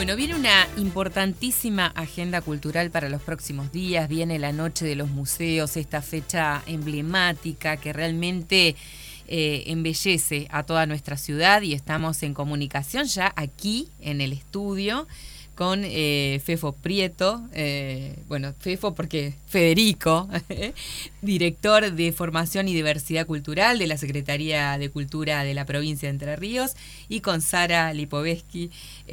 Bueno, viene una importantísima agenda cultural para los próximos días. Viene la Noche de los Museos, esta fecha emblemática que realmente embellece a toda nuestra ciudad, y estamos en comunicación ya aquí en el estudio con Fefo Prieto, Fefo porque Federico, director de Formación y Diversidad Cultural de la Secretaría de Cultura de la provincia de Entre Ríos, y con Sara Lipovetsky,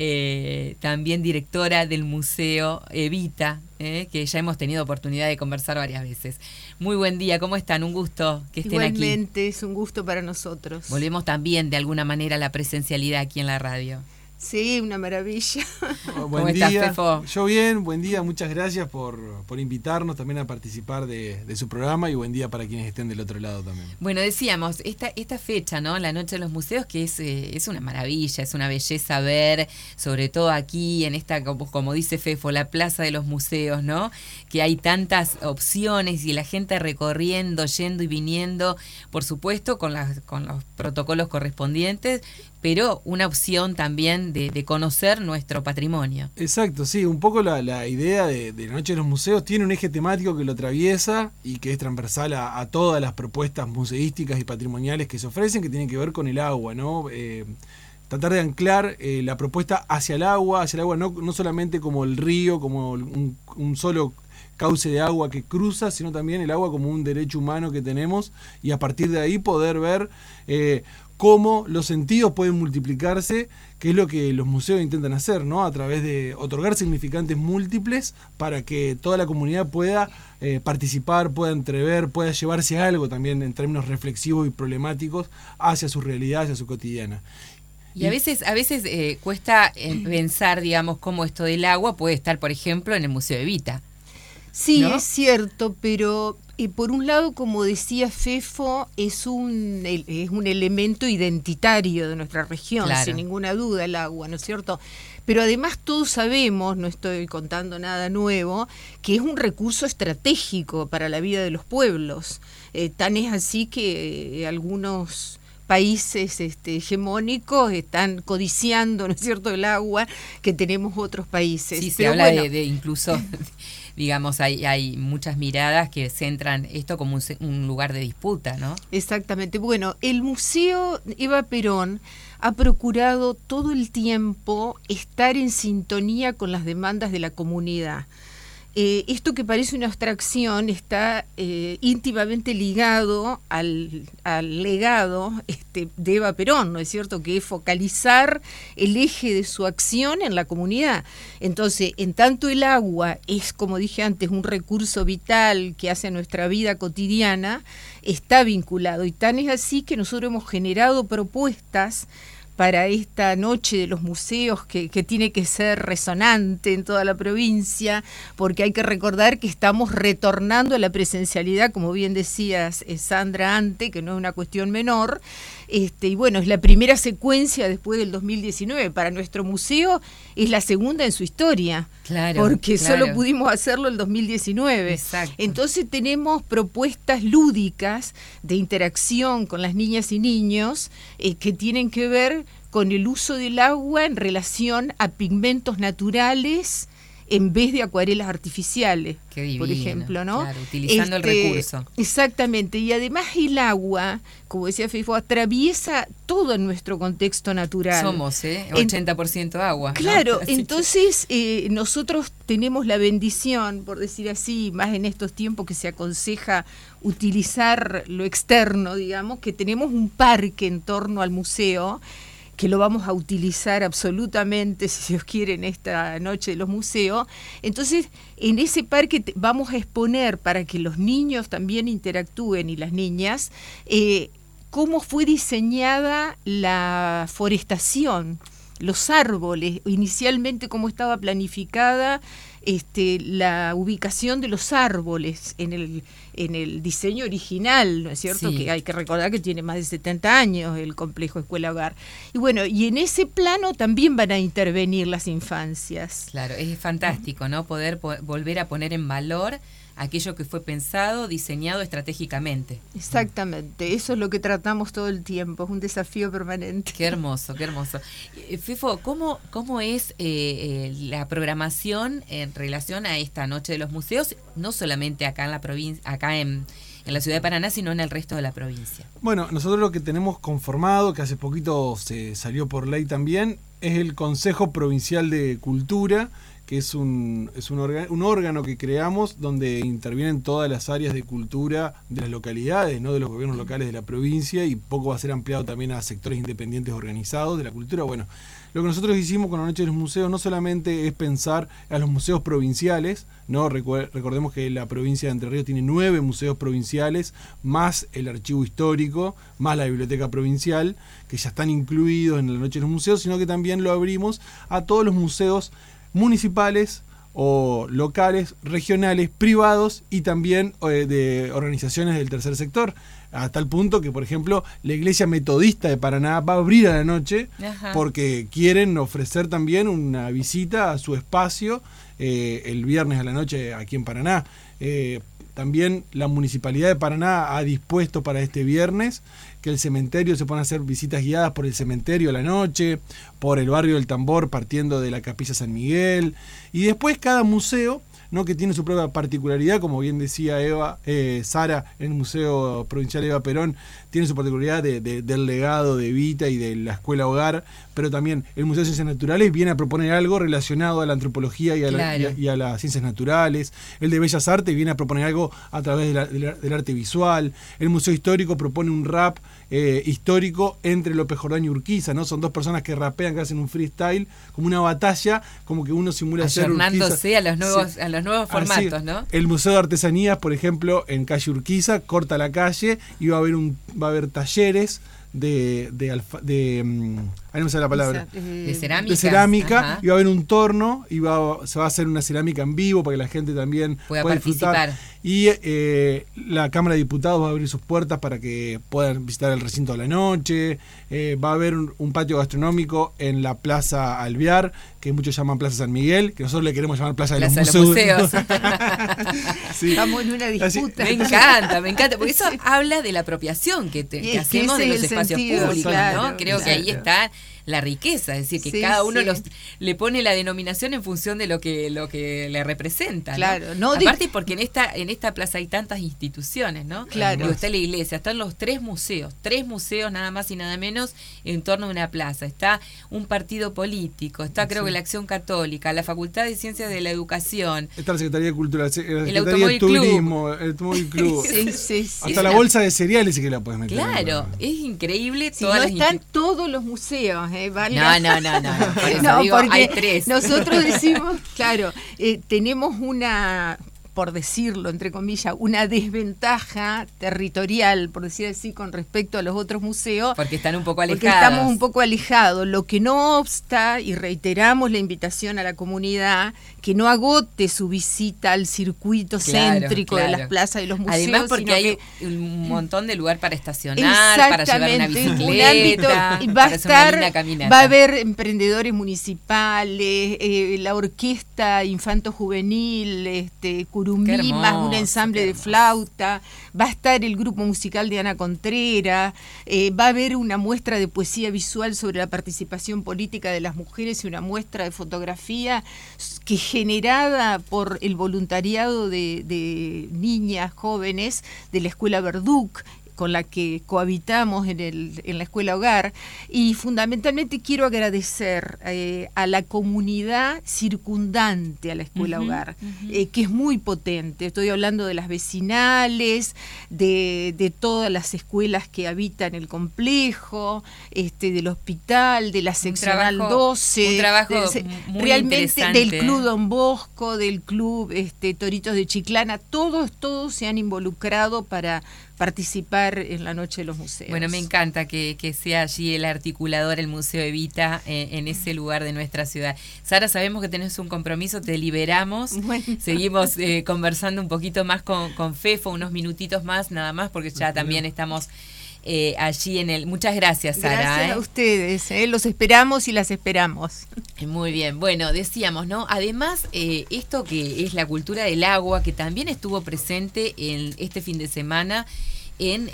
también directora del Museo Evita, que ya hemos tenido oportunidad de conversar varias veces. Muy buen día, ¿cómo están? Un gusto que estén aquí. Igualmente, es un gusto para nosotros. Volvemos también de alguna manera a la presencialidad aquí en la radio. Sí, una maravilla. ¿Cómo estás, Fefo? Yo bien, buen día, muchas gracias por invitarnos también a participar de su programa, y buen día para quienes estén del otro lado también. Bueno, decíamos, esta fecha, ¿no? La Noche de los Museos, que es una maravilla, es una belleza ver, sobre todo aquí en esta, como dice Fefo, la Plaza de los Museos, ¿no? Que hay tantas opciones y la gente recorriendo, yendo y viniendo, por supuesto, con los protocolos correspondientes, pero una opción también de conocer nuestro patrimonio. Exacto, sí, un poco la idea de la Noche de los Museos tiene un eje temático que lo atraviesa y que es transversal a todas las propuestas museísticas y patrimoniales que se ofrecen, que tienen que ver con el agua, ¿no? Tratar de anclar la propuesta hacia el agua no solamente como el río, como un solo cauce de agua que cruza, sino también el agua como un derecho humano que tenemos, y a partir de ahí poder ver cómo los sentidos pueden multiplicarse, que es lo que los museos intentan hacer, ¿no? A través de otorgar significantes múltiples para que toda la comunidad pueda participar, pueda entrever, pueda llevarse algo también en términos reflexivos y problemáticos hacia su realidad, hacia su cotidiana. Y a veces cuesta pensar, digamos, cómo esto del agua puede estar, por ejemplo, en el Museo Evita. Sí, ¿no? Es cierto, pero por un lado, como decía Fefo, es un elemento identitario de nuestra región, claro, sin ninguna duda, el agua, ¿no es cierto? Pero además todos sabemos, no estoy contando nada nuevo, que es un recurso estratégico para la vida de los pueblos. Tan es así que algunos países hegemónicos están codiciando, ¿no es cierto?, el agua que tenemos otros países. Sí, se habla de incluso... Digamos, hay muchas miradas que centran esto como un lugar de disputa, ¿no? Exactamente. Bueno, el Museo Eva Perón ha procurado todo el tiempo estar en sintonía con las demandas de la comunidad. Esto que parece una abstracción está íntimamente ligado al legado de Eva Perón, ¿no es cierto?, que es focalizar el eje de su acción en la comunidad. Entonces, en tanto el agua es, como dije antes, un recurso vital que hace a nuestra vida cotidiana, está vinculado. Y tan es así que nosotros hemos generado propuestas para esta Noche de los Museos que tiene que ser resonante en toda la provincia, porque hay que recordar que estamos retornando a la presencialidad, como bien decías, Sandra, antes, que no es una cuestión menor, y bueno, es la primera secuencia después del 2019. Para nuestro museo es la segunda en su historia, claro, porque solo pudimos hacerlo el 2019. Exacto. Entonces tenemos propuestas lúdicas de interacción con las niñas y niños que tienen que ver con el uso del agua en relación a pigmentos naturales en vez de acuarelas artificiales, por ejemplo, ¿no? Claro, utilizando el recurso. Exactamente, y además el agua, como decía Fefo, atraviesa todo nuestro contexto natural. Somos, 80% agua. Claro, ¿no? Entonces nosotros tenemos la bendición, por decir así, más en estos tiempos que se aconseja utilizar lo externo, digamos, que tenemos un parque en torno al museo, que lo vamos a utilizar absolutamente, si Dios quiere, en esta Noche de los Museos. Entonces, en ese parque vamos a exponer, para que los niños también interactúen, y las niñas, cómo fue diseñada la forestación, los árboles, inicialmente cómo estaba planificada la ubicación de los árboles en el diseño original, ¿no es cierto? Sí. Que hay que recordar que tiene más de 70 años el complejo Escuela Hogar. Y bueno, y en ese plano también van a intervenir las infancias. Claro, es fantástico, ¿no? Poder volver a poner en valor aquello que fue pensado, diseñado estratégicamente. Exactamente, eso es lo que tratamos todo el tiempo, es un desafío permanente. Qué hermoso, qué hermoso. Fefo, ¿cómo es la programación en relación a esta Noche de los Museos, no solamente acá en la provincia, acá en la ciudad de Paraná, sino en el resto de la provincia? Bueno, nosotros lo que tenemos conformado, que hace poquito se salió por ley también, es el Consejo Provincial de Cultura, que es un órgano que creamos donde intervienen todas las áreas de cultura de las localidades, no de los gobiernos locales de la provincia, y poco va a ser ampliado también a sectores independientes organizados de la cultura. Bueno, lo que nosotros hicimos con la Noche de los Museos no solamente es pensar a los museos provinciales, ¿no? Recordemos que la provincia de Entre Ríos tiene 9 museos provinciales, más el archivo histórico, más la biblioteca provincial, que ya están incluidos en la Noche de los Museos, sino que también lo abrimos a todos los museos municipales o locales, regionales, privados y también de organizaciones del tercer sector, a tal punto que, por ejemplo, la Iglesia Metodista de Paraná va a abrir a la noche. Ajá. Porque quieren ofrecer también una visita a su espacio el viernes a la noche aquí en Paraná. También la Municipalidad de Paraná ha dispuesto para este viernes que el cementerio se puedan hacer visitas guiadas por el cementerio a la noche, por el barrio del Tambor partiendo de la Capilla San Miguel, y después cada museo, ¿no?, que tiene su propia particularidad, como bien decía Sara, en el Museo Provincial Eva Perón, tiene su particularidad del legado de Evita y de la Escuela Hogar, pero también el Museo de Ciencias Naturales viene a proponer algo relacionado a la antropología y a las ciencias naturales. El de Bellas Artes viene a proponer algo a través del arte visual. El Museo Histórico propone un rap histórico entre López Jordán y Urquiza, ¿no? Son dos personas que rapean, que hacen un freestyle, como una batalla, como que uno simula ser Urquiza. Ayornándose a los nuevos formatos, así, ¿no? El Museo de Artesanías, por ejemplo, en calle Urquiza, corta la calle y va a haber talleres ahí no me sale la palabra, de cerámica, y va a haber un torno y se va a hacer una cerámica en vivo para que la gente también pueda participar. Y la Cámara de Diputados va a abrir sus puertas para que puedan visitar el recinto a la noche. Va a haber un patio gastronómico en la Plaza Alvear, que muchos llaman Plaza San Miguel, que nosotros le queremos llamar Plaza de los Museos. Sí. Estamos en una disputa. Me encanta, porque eso habla de la apropiación que hacemos de los espacios públicos, claro, ¿no? Creo que ahí está la riqueza, es decir, que cada uno le pone la denominación en función de lo que le representa, claro, ¿no? Aparte porque en esta plaza hay tantas instituciones, ¿no? Claro. Está la iglesia, están los tres museos nada más y nada menos en torno a una plaza, está un partido político, está creo que la Acción Católica, la Facultad de Ciencias de la Educación, está la Secretaría de Cultura, la Secretaría Automóvil de Turismo, el Automóvil Club, hasta la bolsa de cereales sí que la puedes meter. Claro, es increíble. Si no están todos los museos, ¿vale? No, por eso digo, hay 3. Nosotros decimos, claro, tenemos una, por decirlo, entre comillas, una desventaja territorial, por decir así, con respecto a los otros museos. Porque están un poco alejados. Porque estamos un poco alejados, lo que no obsta, y reiteramos la invitación a la comunidad, que no agote su visita al circuito céntrico de las plazas y los museos. Además porque hay un montón de lugar para estacionar, para llevar una bicicleta, va a haber emprendedores municipales, la orquesta infanto-juvenil, Curumí, más un ensamble de flauta, va a estar el grupo musical de Ana Contreras, va a haber una muestra de poesía visual sobre la participación política de las mujeres y una muestra de fotografía que generada por el voluntariado de niñas jóvenes de la Escuela Verduc, con la que cohabitamos en la Escuela Hogar, y fundamentalmente quiero agradecer a la comunidad circundante a la Escuela Hogar, que es muy potente. Estoy hablando de las vecinales, de todas las escuelas que habitan el complejo, del hospital, de la seccional 12, un trabajo muy realmente del Club Don Bosco, del Club Toritos de Chiclana, todos se han involucrado para participar en la Noche de los Museos. Bueno, me encanta que sea allí el articulador, el Museo Evita, en ese lugar de nuestra ciudad. Sara, sabemos que tenés un compromiso, te liberamos. Bueno. Seguimos conversando un poquito más con Fefo, unos minutitos más, nada más, porque ya también estamos allí en el... Muchas gracias, Sara. Gracias a ustedes, los esperamos y las esperamos. Muy bien, bueno, decíamos, ¿no? Además, esto que es la cultura del agua, que también estuvo presente en este fin de semana en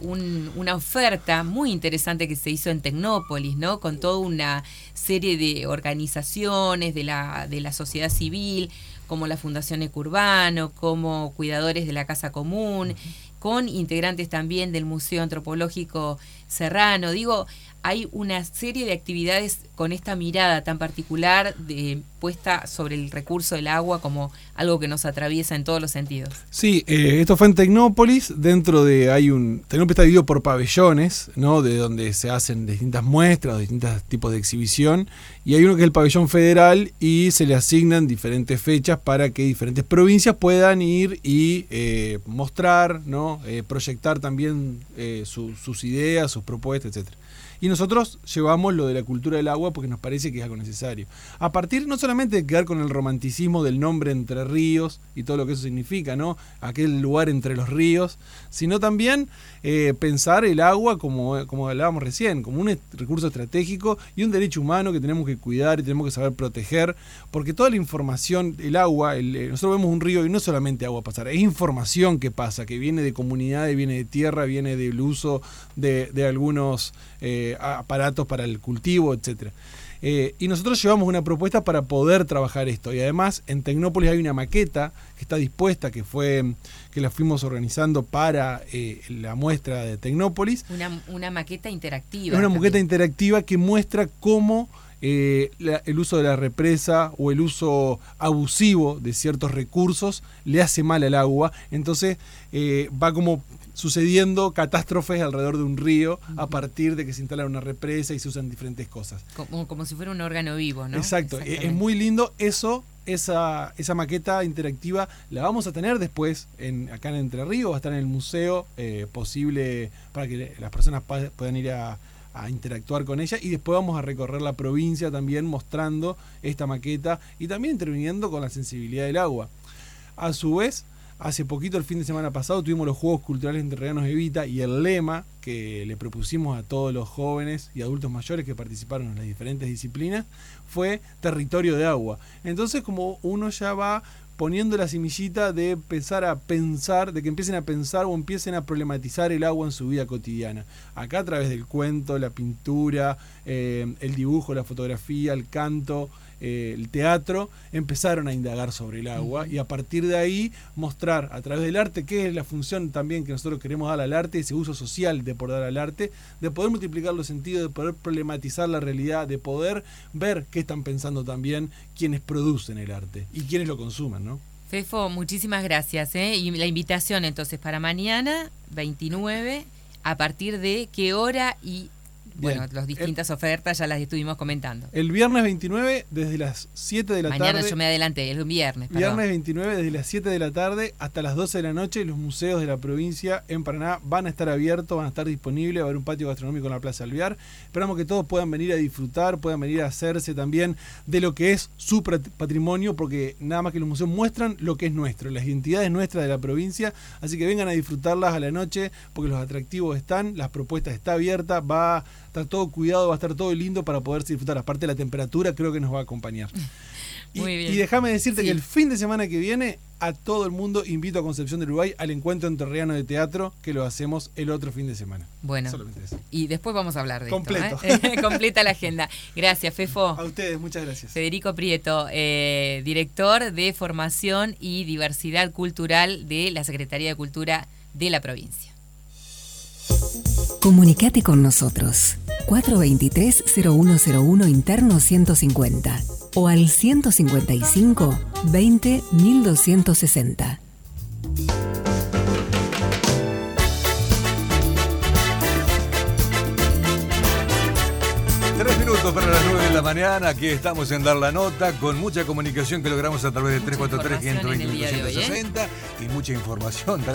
una oferta muy interesante que se hizo en Tecnópolis, ¿no? Con toda una serie de organizaciones de la sociedad civil, como la Fundación Ecurbano, como Cuidadores de la Casa Común, con integrantes también del Museo Antropológico Serrano. Digo, hay una serie de actividades con esta mirada tan particular puesta sobre el recurso del agua como algo que nos atraviesa en todos los sentidos. Sí, esto fue en Tecnópolis. Tecnópolis está dividido por pabellones, ¿no? De donde se hacen distintas muestras, distintos tipos de exhibición. Y hay uno que es el pabellón federal y se le asignan diferentes fechas para que diferentes provincias puedan ir y mostrar, ¿no? Proyectar también sus ideas, sus propuestas, etcétera. Y nosotros llevamos lo de la cultura del agua porque nos parece que es algo necesario. A partir no solamente de quedar con el romanticismo del nombre Entre Ríos y todo lo que eso significa, ¿no? Aquel lugar entre los ríos, sino también pensar el agua como hablábamos recién, como un recurso estratégico y un derecho humano que tenemos que cuidar y tenemos que saber proteger, porque toda la información, el agua, nosotros vemos un río y no solamente agua pasar, es información que pasa, que viene de comunidades, viene de tierra, viene del uso de algunos aparatos para el cultivo, etcétera. Y nosotros llevamos una propuesta para poder trabajar esto. Y además en Tecnópolis hay una maqueta que está dispuesta, que la fuimos organizando para la muestra de Tecnópolis. Una maqueta interactiva. Es una también. maqueta interactiva que muestra cómo el uso de la represa o el uso abusivo de ciertos recursos le hace mal al agua. Entonces va como sucediendo catástrofes alrededor de un río a partir de que se instala una represa y se usan diferentes cosas. Como si fuera un órgano vivo, ¿no? Exacto, es muy lindo eso. Esa maqueta interactiva la vamos a tener después acá en Entre Ríos, va a estar en el museo, posible para que las personas puedan ir a interactuar con ella, y después vamos a recorrer la provincia también mostrando esta maqueta y también interviniendo con la sensibilidad del agua. A su vez, hace poquito, el fin de semana pasado, tuvimos los Juegos Culturales Entrerrianos Evita, y el lema que le propusimos a todos los jóvenes y adultos mayores que participaron en las diferentes disciplinas fue Territorio de Agua. Entonces, como uno ya va poniendo la semillita de empezar a pensar, de que empiecen a pensar o empiecen a problematizar el agua en su vida cotidiana. Acá a través del cuento, la pintura, el dibujo, la fotografía, el canto, el teatro, empezaron a indagar sobre el agua, y a partir de ahí mostrar a través del arte, que es la función también que nosotros queremos dar al arte, ese uso social de por dar al arte, de poder multiplicar los sentidos, de poder problematizar la realidad, de poder ver qué están pensando también quienes producen el arte y quienes lo consumen, ¿no? Fefo, muchísimas gracias, Y la invitación entonces para mañana, 29, ¿a partir de qué hora? Y bueno, las distintas ofertas ya las estuvimos comentando. El viernes 29 desde las 7 de la tarde. Mañana yo me adelanté, es un viernes. Viernes 29 desde las 7 de la tarde hasta las 12 de la noche. Los museos de la provincia en Paraná van a estar abiertos, van a estar disponibles, va a haber un patio gastronómico en la Plaza Alvear. Esperamos que todos puedan venir a disfrutar, puedan venir a hacerse también de lo que es su patrimonio, porque nada más que los museos muestran lo que es nuestro, las identidades nuestras de la provincia. Así que vengan a disfrutarlas a la noche, porque los atractivos están, las propuestas está abierta, va a estar todo cuidado, va a estar todo lindo para poderse disfrutar. Aparte, la temperatura creo que nos va a acompañar. Muy bien. Y déjame decirte que el fin de semana que viene a todo el mundo invito a Concepción del Uruguay al encuentro entrerriano de teatro, que lo hacemos el otro fin de semana. Bueno, solamente eso. Y después vamos a hablar de completo. Esto, Completa la agenda. Gracias, Fefo. A ustedes, muchas gracias. Federico Prieto, director de Formación y Diversidad Cultural de la Secretaría de Cultura de la provincia. Comunicate con nosotros 423-0101 interno 150 o al 155 20 1260. Para las 9 de la mañana, aquí estamos en Dar la Nota, con mucha comunicación que logramos a través del 343-520-860 y mucha información.